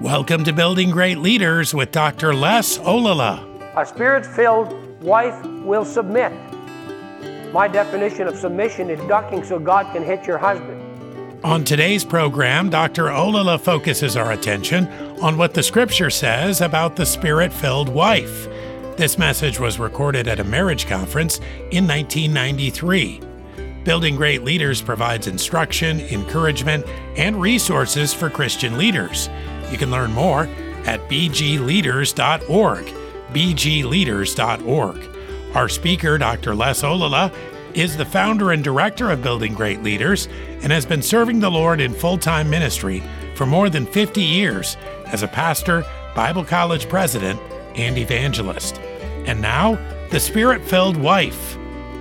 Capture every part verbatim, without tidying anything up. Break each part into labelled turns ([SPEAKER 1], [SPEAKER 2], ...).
[SPEAKER 1] Welcome to Building Great Leaders with Doctor Les Olala.
[SPEAKER 2] A spirit-filled wife will submit. My definition of submission is ducking so God can hit your husband.
[SPEAKER 1] On today's program, Doctor Olala focuses our attention on what the Scripture says about the spirit-filled wife. This message was recorded at a marriage conference in nineteen ninety-three. Building Great Leaders provides instruction, encouragement, and resources for Christian leaders. You can learn more at b g leaders dot org, b g leaders dot org. Our speaker, Doctor Les Olala, is the founder and director of Building Great Leaders and has been serving the Lord in full-time ministry for more than fifty years as a pastor, Bible college president, and evangelist. And now, the Spirit-filled wife.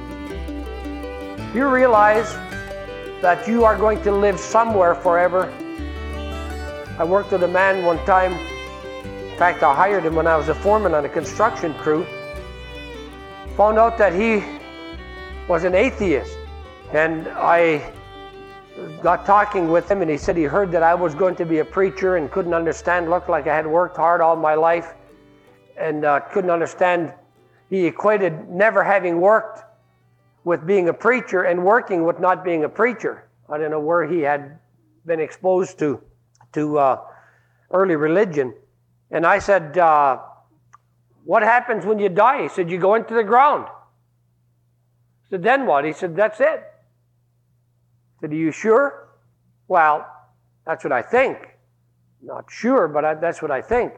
[SPEAKER 2] You realize that you are going to live somewhere forever. I worked with a man one time. In fact, I hired him when I was a foreman on a construction crew. Found out that he was an atheist. And I got talking with him, and he said he heard that I was going to be a preacher and couldn't understand. Looked like I had worked hard all my life and uh, couldn't understand. He equated never having worked with being a preacher and working with not being a preacher. I don't know where he had been exposed to to uh, early religion. And I said, uh, what happens when you die? He said, you go into the ground. I said, then what? He said, that's it. I said, are you sure? Well, that's what I think. Not sure, but I, that's what I think.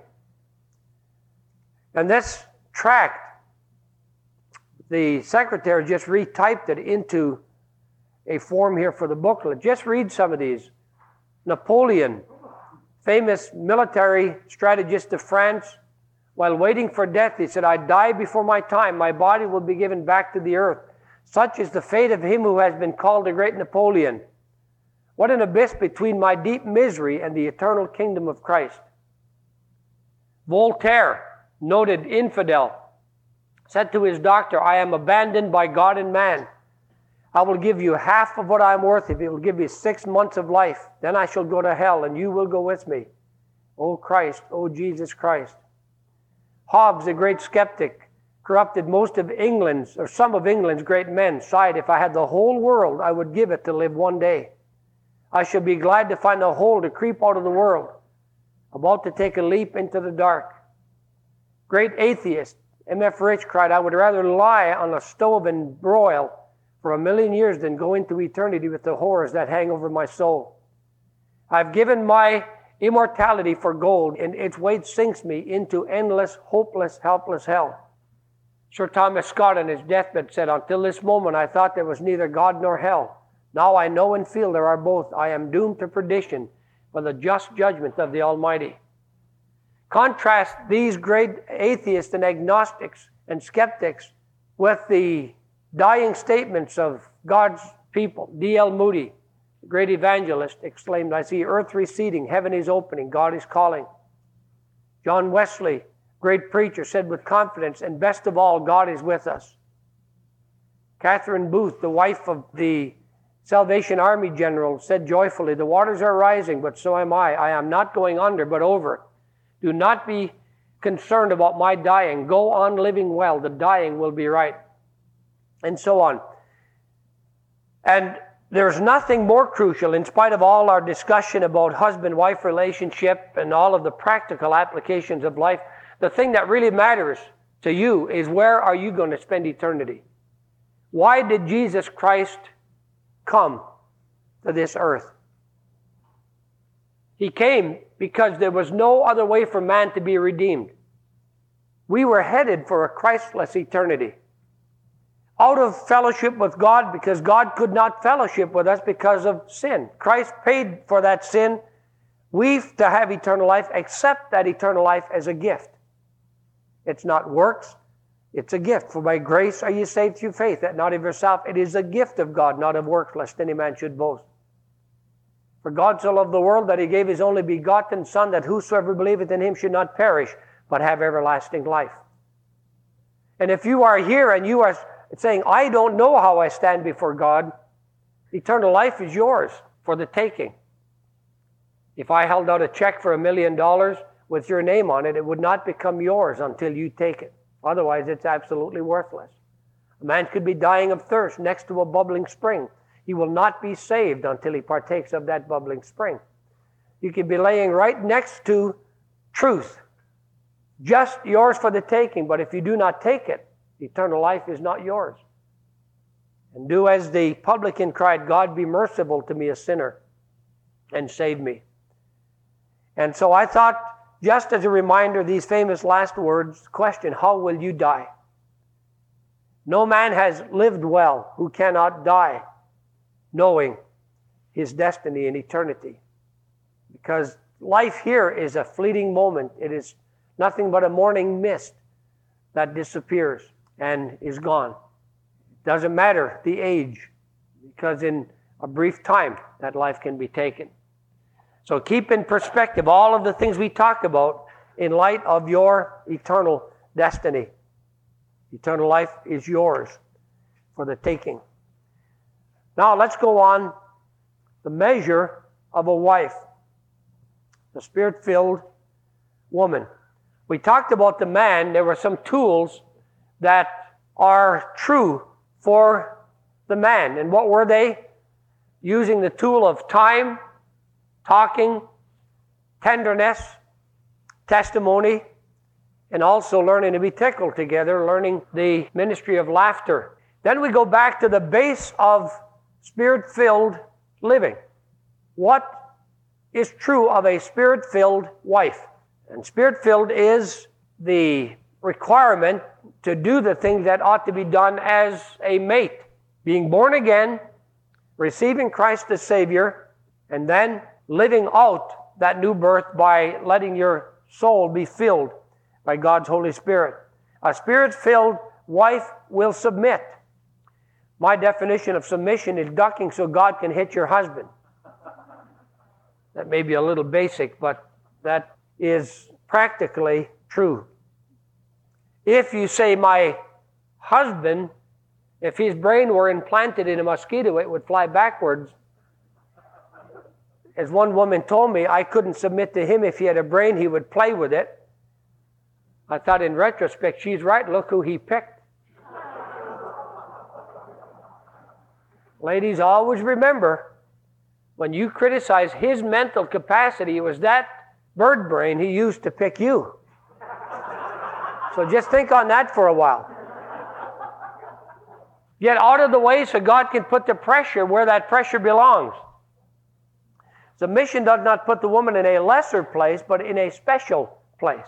[SPEAKER 2] And this tract, the secretary just retyped it into a form here for the booklet. Just read some of these. Napoleon, famous military strategist of France, while waiting for death, he said, I die before my time. My body will be given back to the earth. Such is the fate of him who has been called the great Napoleon. What an abyss between my deep misery and the eternal kingdom of Christ. Voltaire, noted infidel, said to his doctor, I am abandoned by God and man. I will give you half of what I am worth if you will give me six months of life. Then I shall go to hell, and you will go with me. O Christ, O Jesus Christ. Hobbes, the great skeptic, corrupted most of England's, or some of England's great men, sighed, if I had the whole world, I would give it to live one day. I should be glad to find a hole to creep out of the world, about to take a leap into the dark. Great atheist, M F Rich cried, I would rather lie on a stove and broil for a million years than go into eternity with the horrors that hang over my soul. I've given my immortality for gold, and its weight sinks me into endless, hopeless, helpless hell. Sir Thomas Scott on his deathbed said, until this moment I thought there was neither God nor hell. Now I know and feel there are both. I am doomed to perdition by the just judgment of the Almighty. Contrast these great atheists and agnostics and skeptics with the dying statements of God's people. D L Moody, the great evangelist, exclaimed, I see earth receding, heaven is opening, God is calling. John Wesley, great preacher, said with confidence, and best of all, God is with us. Catherine Booth, the wife of the Salvation Army general, said joyfully, the waters are rising, but so am I. I am not going under, but over. Do not be concerned about my dying. Go on living well. The dying will be right. And so on. And there's nothing more crucial, in spite of all our discussion about husband-wife relationship and all of the practical applications of life, the thing that really matters to you is where are you going to spend eternity? Why did Jesus Christ come to this earth? He came because there was no other way for man to be redeemed. We were headed for a Christless eternity. Out of fellowship with God because God could not fellowship with us because of sin. Christ paid for that sin. We to have eternal life, accept that eternal life as a gift. It's not works, it's a gift. For by grace are you saved through faith, that not of yourself. It is a gift of God, not of works, lest any man should boast. For God so loved the world that he gave his only begotten Son, that whosoever believeth in him should not perish, but have everlasting life. And if you are here and you are saying, I don't know how I stand before God, eternal life is yours for the taking. If I held out a check for a million dollars with your name on it, it would not become yours until you take it. Otherwise, it's absolutely worthless. A man could be dying of thirst next to a bubbling spring. He will not be saved until he partakes of that bubbling spring. You could be laying right next to truth, just yours for the taking, but if you do not take it, eternal life is not yours. And do as the publican cried, God be merciful to me, a sinner, and save me. And so I thought, just as a reminder, these famous last words, question, how will you die? No man has lived well who cannot die knowing his destiny in eternity. Because life here is a fleeting moment. It is nothing but a morning mist that disappears and is gone. It doesn't matter the age, because in a brief time that life can be taken. So keep in perspective all of the things we talk about in light of your eternal destiny. Eternal life is yours for the taking. Now let's go on. The measure of a wife. The Spirit-filled woman. We talked about the man. There were some tools that are true for the man. And what were they? Using the tool of time, talking, tenderness, testimony, and also learning to be tickled together, learning the ministry of laughter. Then we go back to the base of Spirit-filled living. What is true of a Spirit-filled wife? And Spirit-filled is the requirement to do the things that ought to be done as a mate. Being born again, receiving Christ as Savior, and then living out that new birth by letting your soul be filled by God's Holy Spirit. A Spirit-filled wife will submit. My definition of submission is ducking so God can hit your husband. That may be a little basic, but that is practically true. If you say, my husband, if his brain were implanted in a mosquito, it would fly backwards. As one woman told me, I couldn't submit to him. If he had a brain, he would play with it. I thought in retrospect, she's right. Look who he picked. Ladies, always remember, when you criticize his mental capacity, it was that bird brain he used to pick you. So just think on that for a while. Get out of the way so God can put the pressure where that pressure belongs. Submission does not put the woman in a lesser place, but in a special place.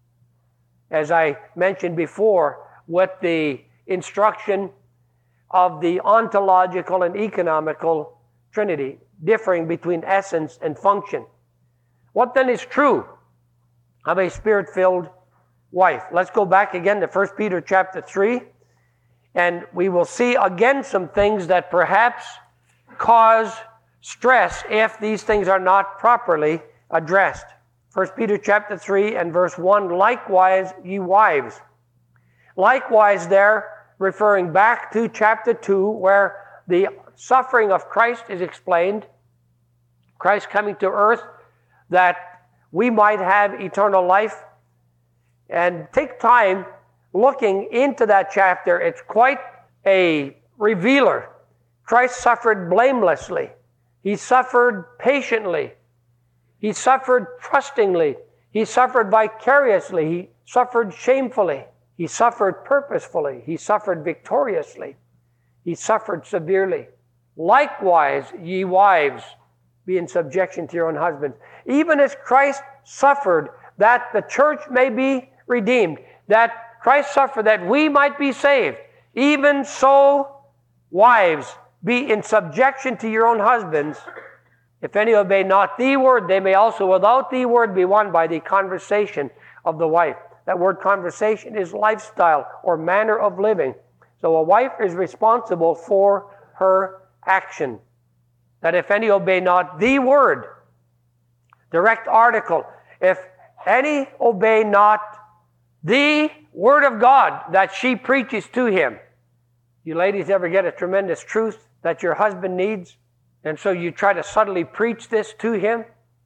[SPEAKER 2] As I mentioned before, with the instruction of the ontological and economical Trinity, differing between essence and function. What then is true of a Spirit-filled wife? Let's go back again to First Peter chapter three, and we will see again some things that perhaps cause stress if these things are not properly addressed. First Peter chapter three and verse one, likewise, ye wives. Likewise there, referring back to chapter two, where the suffering of Christ is explained, Christ coming to earth that we might have eternal life. And take time looking into that chapter. It's quite a revealer. Christ suffered blamelessly. He suffered patiently. He suffered trustingly. He suffered vicariously. He suffered shamefully. He suffered purposefully. He suffered victoriously. He suffered severely. Likewise, ye wives, be in subjection to your own husbands. Even as Christ suffered, that the church may be redeemed, that Christ suffered that we might be saved, even so, wives, be in subjection to your own husbands. If any obey not the word, they may also without the word be won by the conversation of the wife. That word conversation is lifestyle or manner of living. So a wife is responsible for her action. That if any obey not the word, direct article, if any obey not the word of God that she preaches to him. You ladies ever get a tremendous truth that your husband needs, and so you try to subtly preach this to him?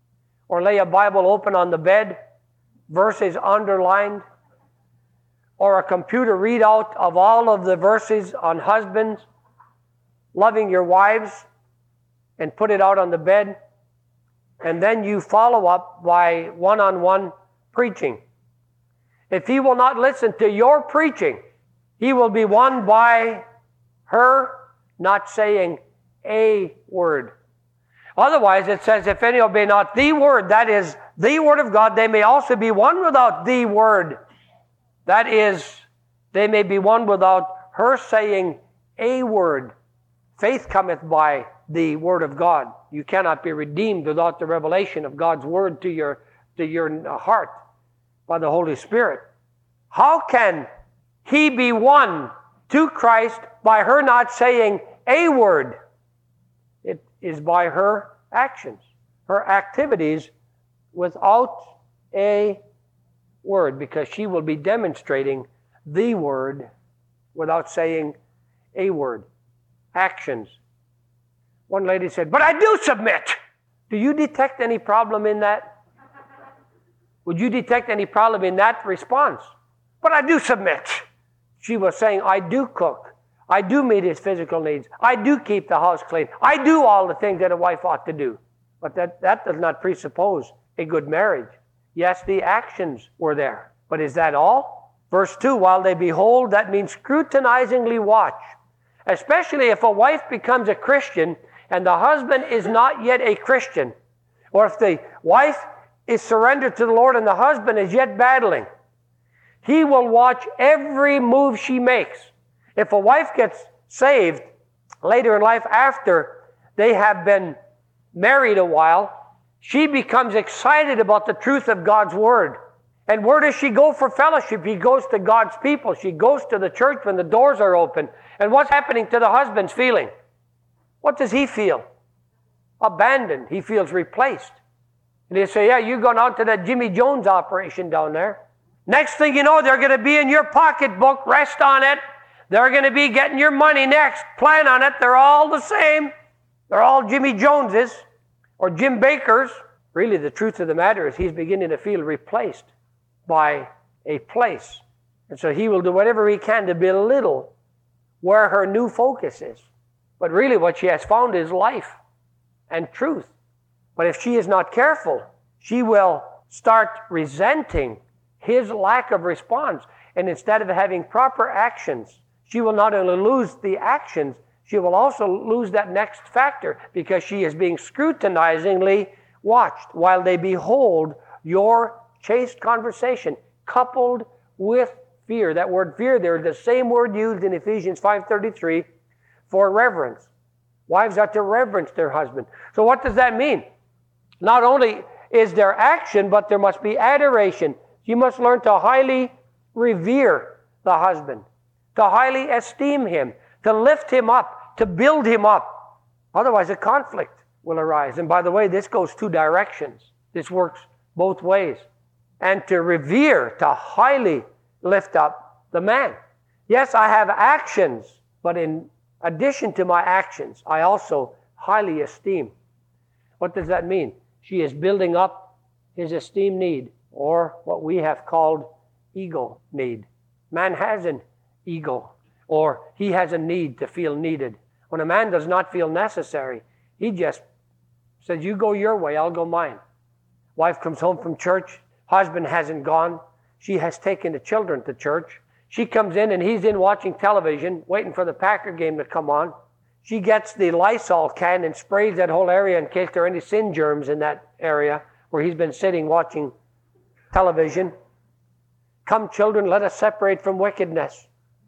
[SPEAKER 2] or lay a Bible open on the bed, verses underlined, or a computer readout of all of the verses on husbands loving your wives and put it out on the bed, and then you follow up by one-on-one preaching. If he will not listen to your preaching, he will be won by her not saying a word. Otherwise, it says, if any obey not the word, that is the word of God, they may also be won without the word. That is, they may be won without her saying a word. Faith cometh by the word of God. You cannot be redeemed without the revelation of God's word to your, to your heart by the Holy Spirit. How can he be won to Christ by her not saying a word? It is by her actions, her activities without a word, because she will be demonstrating the word without saying a word. Actions. One lady said, but I do submit. Do you detect any problem in that? Would you detect any problem in that response? But I do submit. She was saying, I do cook. I do meet his physical needs. I do keep the house clean. I do all the things that a wife ought to do. But that, that does not presuppose a good marriage. Yes, the actions were there. But is that all? Verse two, while they behold, that means scrutinizingly watch. Especially if a wife becomes a Christian and the husband is not yet a Christian. Or if the wife is surrendered to the Lord and the husband is yet battling. He will watch every move she makes. If a wife gets saved later in life after they have been married a while, she becomes excited about the truth of God's Word. And where does she go for fellowship? She goes to God's people. She goes to the church when the doors are open. And what's happening to the husband's feeling? What does he feel? Abandoned. He feels replaced. And they say, yeah, you're going out to that Jimmy Jones operation down there. Next thing you know, they're going to be in your pocketbook. Rest on it. They're going to be getting your money next. Plan on it. They're all the same. They're all Jimmy Joneses or Jim Bakers. Really, the truth of the matter is he's beginning to feel replaced by a place. And so he will do whatever he can to belittle where her new focus is. But really what she has found is life and truth. But if she is not careful, she will start resenting his lack of response. And instead of having proper actions, she will not only lose the actions, she will also lose that next factor, because she is being scrutinizingly watched while they behold your chaste conversation coupled with fear. That word fear there is the same word used in Ephesians five thirty-three for reverence. Wives are to reverence their husband. So what does that mean? Not only is there action, but there must be adoration. You must learn to highly revere the husband, to highly esteem him, to lift him up, to build him up. Otherwise, a conflict will arise. And by the way, this goes two directions. This works both ways. And to revere, to highly lift up the man. Yes, I have actions, but in addition to my actions, I also highly esteem. What does that mean? She is building up his esteem need, or what we have called ego need. Man has an ego, or he has a need to feel needed. When a man does not feel necessary, he just says, you go your way, I'll go mine. Wife comes home from church, husband hasn't gone. She has taken the children to church. She comes in and he's in watching television, waiting for the Packer game to come on. She gets the Lysol can and sprays that whole area in case there are any sin germs in that area where he's been sitting watching television. Come, children, let us separate from wickedness.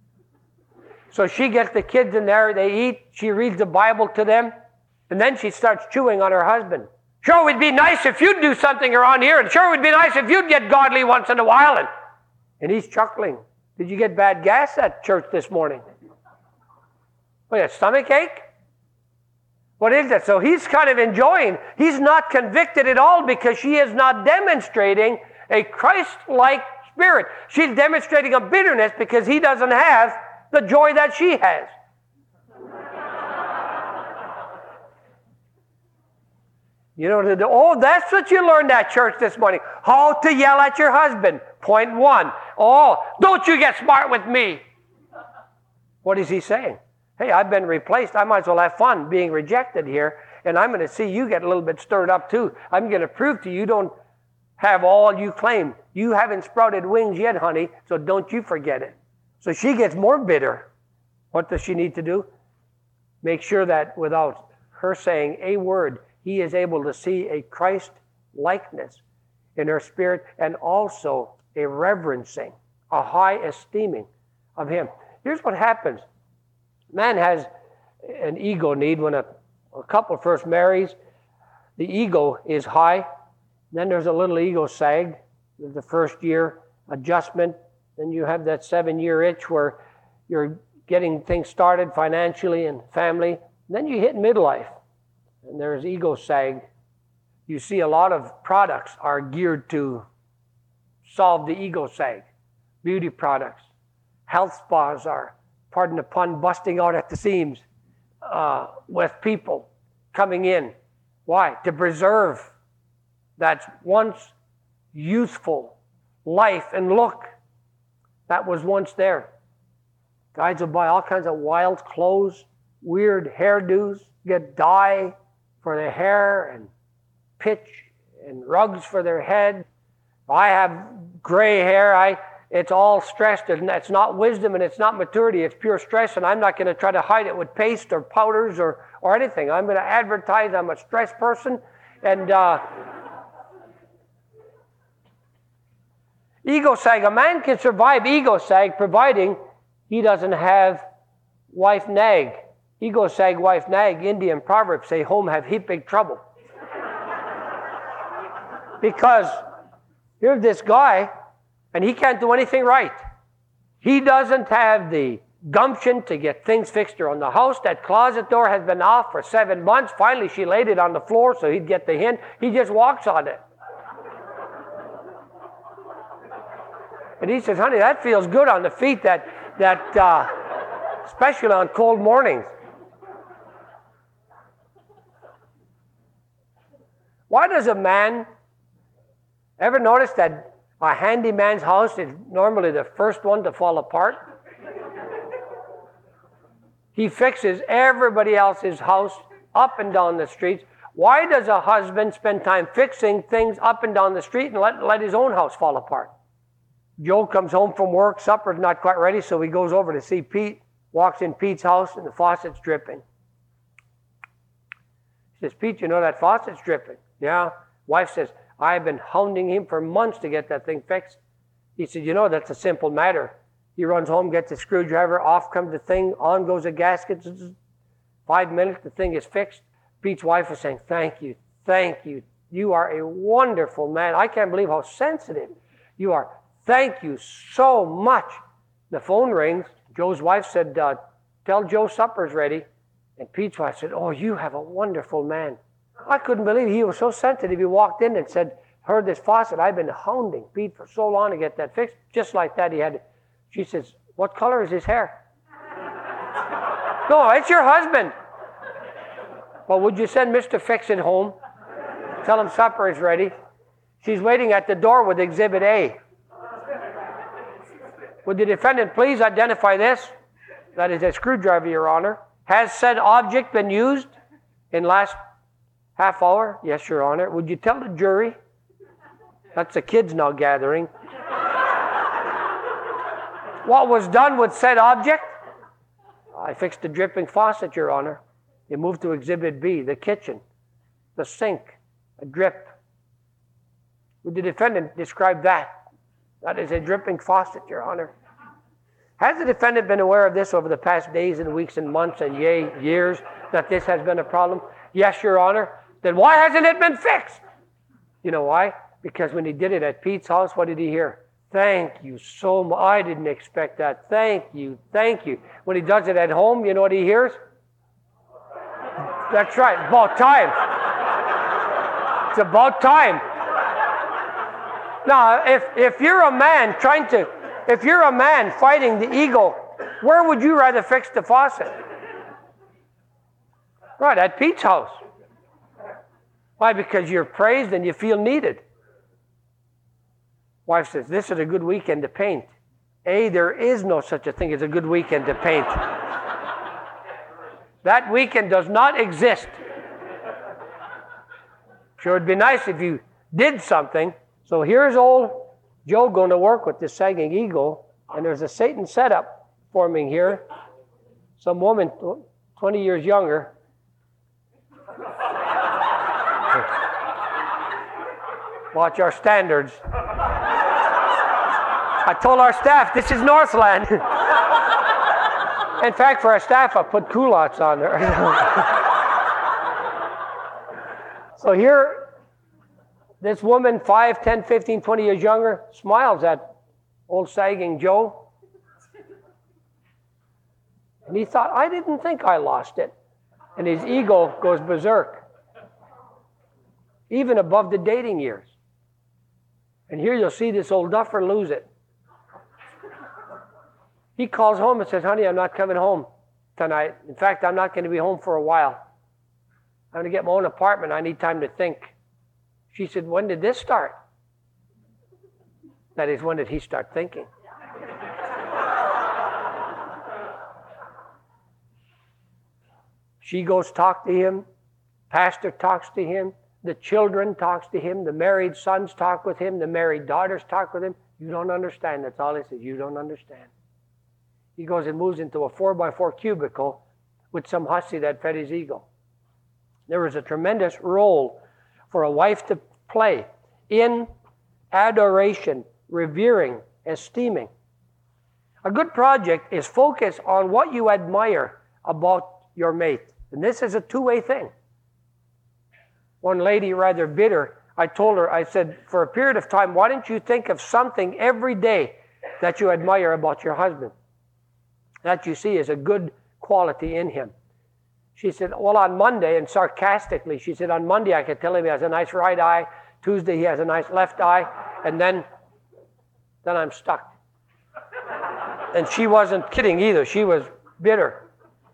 [SPEAKER 2] So she gets the kids in there, they eat, she reads the Bible to them, and then she starts chewing on her husband. Sure, it would be nice if you'd do something around here, and sure, it would be nice if you'd get godly once in a while. And, and he's chuckling. Did you get bad gas at church this morning? What, a stomach ache? What is that? So he's kind of enjoying. He's not convicted at all because she is not demonstrating a Christ-like spirit. She's demonstrating a bitterness because he doesn't have the joy that she has. You know, the, oh, that's what you learned at church this morning. How to yell at your husband. Point one. Oh, don't you get smart with me. What is he saying? Hey, I've been replaced. I might as well have fun being rejected here. And I'm going to see you get a little bit stirred up too. I'm going to prove to you you don't have all you claim. You haven't sprouted wings yet, honey, so don't you forget it. So she gets more bitter. What does she need to do? Make sure that without her saying a word, he is able to see a Christ likeness in her spirit and also a reverencing, a high esteeming of him. Here's what happens. Man has an ego need. When a, a couple first marries, the ego is high. Then there's a little ego sag. There's the first year adjustment. Then you have that seven-year itch where you're getting things started financially and family. Then you hit midlife. And there's ego sag. You see a lot of products are geared to solve the ego sag. Beauty products. Health spas are, pardon the pun, busting out at the seams uh, with people coming in. Why? To preserve that once youthful life and look that was once there. Guys will buy all kinds of wild clothes, weird hairdos, get dye for their hair and pitch and rugs for their head. I have gray hair. I It's all stressed, and it's not wisdom and it's not maturity. It's pure stress, and I'm not going to try to hide it with paste or powders or, or anything. I'm going to advertise I'm a stressed person. And uh, ego sag. A man can survive ego sag providing he doesn't have wife nag. Ego sag, wife nag. Indian proverbs say home have heap big trouble. Because here's this guy, and he can't do anything right. He doesn't have the gumption to get things fixed around the house. That closet door has been off for seven months. Finally, she laid it on the floor so he'd get the hint. He just walks on it. And he says, honey, that feels good on the feet, that, that uh, especially on cold mornings. Why does a man ever notice that a handyman's house is normally the first one to fall apart? He fixes everybody else's house up and down the streets. Why does a husband spend time fixing things up and down the street and let, let his own house fall apart? Joe comes home from work, supper's not quite ready, so he goes over to see Pete, walks in Pete's house, and the faucet's dripping. He says, Pete, you know that faucet's dripping? Yeah. Wife says, I've been hounding him for months to get that thing fixed. He said, you know, that's a simple matter. He runs home, gets a screwdriver, off comes the thing, on goes a gasket. Five minutes, the thing is fixed. Pete's wife was saying, thank you, thank you. You are a wonderful man. I can't believe how sensitive you are. Thank you so much. The phone rings. Joe's wife said, uh, tell Joe supper's ready. And Pete's wife said, oh, you have a wonderful man. I couldn't believe he was so sensitive. He walked in and said, heard this faucet. I've been hounding Pete for so long to get that fixed. Just like that, he had it. She says, what color is his hair? No, it's your husband. Well, would you send Mister Fix-It home? Tell him supper is ready. She's waiting at the door with Exhibit A. Would the defendant please identify this? That is a screwdriver, Your Honor. Has said object been used in last half hour? Yes, Your Honor. Would you tell the jury? That's the kids now gathering. What was done with said object? I fixed the dripping faucet, Your Honor. You move to Exhibit B, the kitchen, the sink, a drip. Would the defendant describe that? That is a dripping faucet, Your Honor. Has the defendant been aware of this over the past days and weeks and months and yea, years, that this has been a problem? Yes, Your Honor. Then why hasn't it been fixed? You know why? Because when he did it at Pete's house, what did he hear? Thank you so much. I didn't expect that. Thank you. Thank you. When he does it at home, you know what he hears? That's right. About time. It's about time. Now, if, if you're a man trying to, if you're a man fighting the ego, where would you rather fix the faucet? Right, at Pete's house. Why? Because you're praised and you feel needed. Wife says, this is a good weekend to paint. A, there is no such a thing as a good weekend to paint. That weekend does not exist. Sure, it'd be nice if you did something. So here's old Joe going to work with this sagging eagle, and there's a Satan setup forming here. Some woman, twenty years younger. Watch our standards. I told our staff, this is Northland. In fact, for our staff, I put culottes on there. So here, this woman, five, ten, fifteen, twenty years younger, smiles at old sagging Joe. And he thought, I didn't think I lost it. And his ego goes berserk, even above the dating years. And here you'll see this old duffer lose it. He calls home and says, honey, I'm not coming home tonight. In fact, I'm not going to be home for a while. I'm going to get my own apartment. I need time to think. She said, when did this start? That is, when did he start thinking? She goes talk to him. Pastor talks to him. The children talks to him. The married sons talk with him. The married daughters talk with him. You don't understand. That's all he says. You don't understand. He goes and moves into a four by four cubicle with some hussy that fed his ego. There was a tremendous role for a wife to play in adoration, revering, esteeming. A good project is focus on what you admire about your mate. And this is a two-way thing. One lady, rather bitter, I told her, I said, for a period of time, why don't you think of something every day that you admire about your husband, that you see as a good quality in him? She said, well, on Monday, and sarcastically, she said, on Monday I could tell him he has a nice right eye, Tuesday he has a nice left eye, and then, then I'm stuck. And she wasn't kidding either. She was bitter.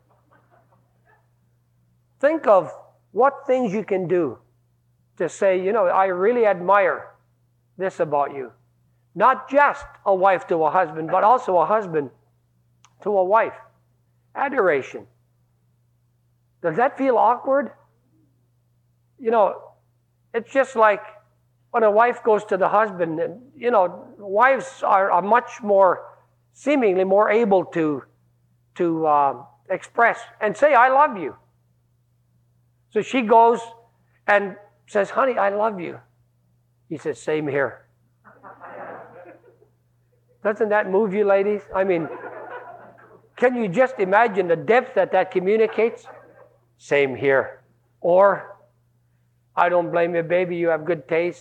[SPEAKER 2] Think of what things you can do to say, you know, I really admire this about you. Not just a wife to a husband, but also a husband to a wife. Adoration. Does that feel awkward? You know, it's just like when a wife goes to the husband, and, you know, wives are, are much more, seemingly more able to, to uh, express and say, I love you. So she goes and says, honey, I love you. He says, same here. Doesn't that move you, ladies? I mean, can you just imagine the depth that that communicates? Same here. Or, I don't blame you, baby, you have good taste.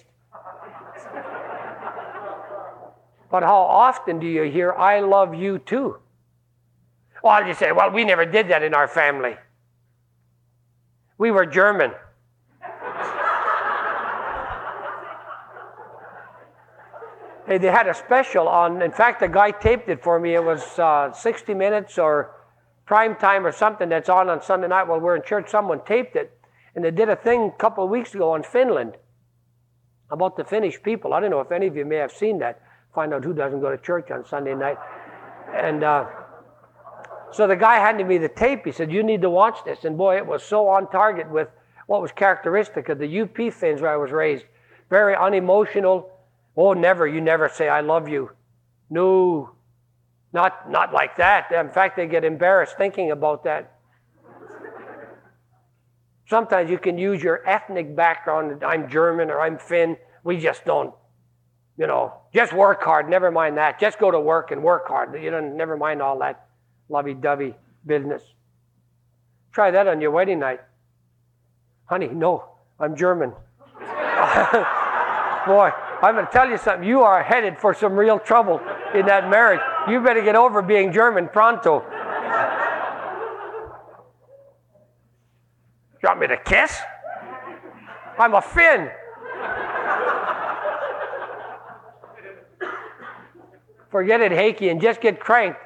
[SPEAKER 2] But how often do you hear, I love you too? Well, you say, well, we never did that in our family. We were German. Hey, they had a special on, in fact, the guy taped it for me. It was uh, sixty minutes or prime time or something that's on on Sunday night while we're in church. Someone taped it. And they did a thing a couple of weeks ago on Finland about the Finnish people. I don't know if any of you may have seen that. Find out who doesn't go to church on Sunday night. And uh, so the guy handed me the tape. He said, you need to watch this. And boy, it was so on target with what was characteristic of the U P Finns where I was raised. Very unemotional. Oh, never, you never say, I love you. No, not, not like that. In fact, they get embarrassed thinking about that. Sometimes you can use your ethnic background. I'm German or I'm Finn. We just don't, you know, just work hard. Never mind that. Just go to work and work hard. You don't, never mind all that lovey-dovey business. Try that on your wedding night. Honey, no, I'm German. Boy, I'm going to tell you something. You are headed for some real trouble in that marriage. You better get over being German pronto. You want me to kiss? I'm a Finn. Forget it, Hakey, and just get cranked.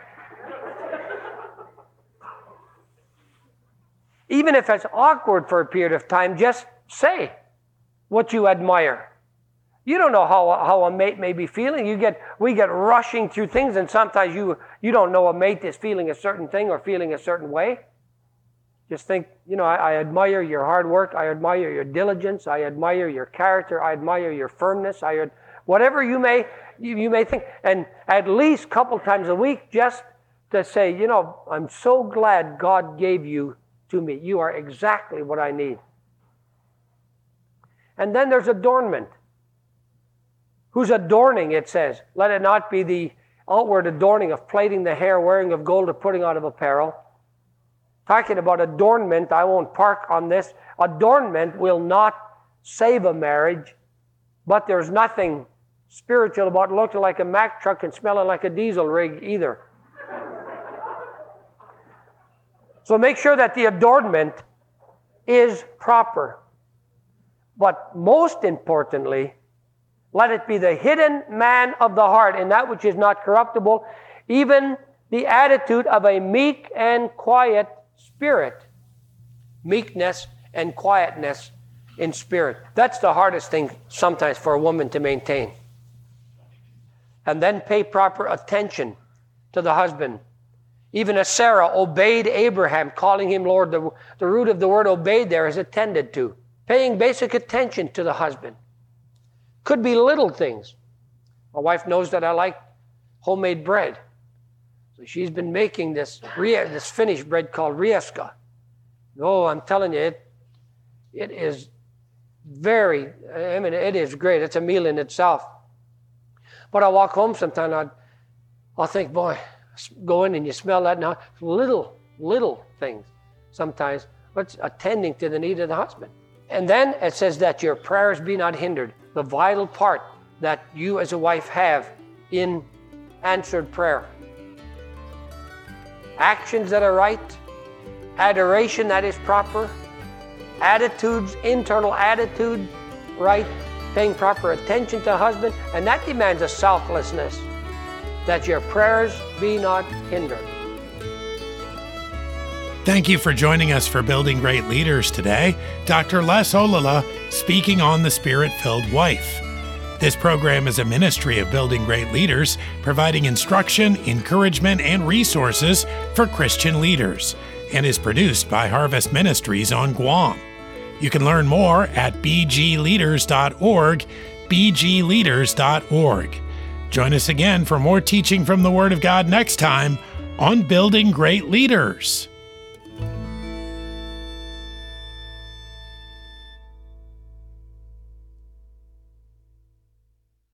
[SPEAKER 2] Even if it's awkward for a period of time, just say, what you admire. You don't know how, how a mate may be feeling. You get, we get rushing through things, and sometimes you, you don't know a mate is feeling a certain thing or feeling a certain way. Just think, you know, I, I admire your hard work. I admire your diligence. I admire your character. I admire your firmness. I ad- whatever you may you, you may think. And at least a couple times a week, just to say, you know, I'm so glad God gave you to me. You are exactly what I need. And then there's adornment. Who's adorning, it says. Let it not be the outward adorning of plaiting the hair, wearing of gold, or putting out of apparel. Talking about adornment, I won't park on this. Adornment will not save a marriage, but there's nothing spiritual about looking like a Mack truck and smelling like a diesel rig either. So make sure that the adornment is proper. But most importantly, let it be the hidden man of the heart, and that which is not corruptible, even the attitude of a meek and quiet spirit. Meekness and quietness in spirit. That's the hardest thing sometimes for a woman to maintain. And then pay proper attention to the husband. Even as Sarah obeyed Abraham, calling him Lord, the, the root of the word obeyed there is attended to. Paying basic attention to the husband. Could be little things. My wife knows that I like homemade bread. So she's been making this, this Finnish bread called rieska. Oh, I'm telling you, it, it is very, I mean, it is great. It's a meal in itself. But I walk home sometime, I'd, I'll think, boy, go in and you smell that now. Little, little things sometimes, but attending to the need of the husband. And then it says that your prayers be not hindered. The vital part that you as a wife have in answered prayer. Actions that are right, adoration that is proper, attitudes, internal attitude right, paying proper attention to husband, and that demands a selflessness, that your prayers be not hindered.
[SPEAKER 1] Thank you for joining us for Building Great Leaders today. Doctor Les Ollila speaking on the Spirit-Filled Wife. This program is a ministry of Building Great Leaders, providing instruction, encouragement, and resources for Christian leaders, and is produced by Harvest Ministries on Guam. You can learn more at b g leaders dot org, b g leaders dot org. Join us again for more teaching from the Word of God next time on Building Great Leaders.